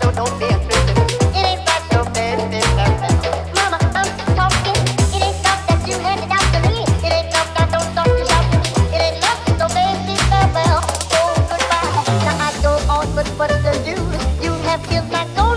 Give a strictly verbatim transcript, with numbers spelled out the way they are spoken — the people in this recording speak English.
so don't be intrusive. It ain't that so baby. Mama, I'm talking. It ain't talk that you handed out to me. It ain't talk I don't talk to shout to me. It ain't love, so baby, farewell. Oh, goodbye. Now I go on, but what's the use? You have killed my soul.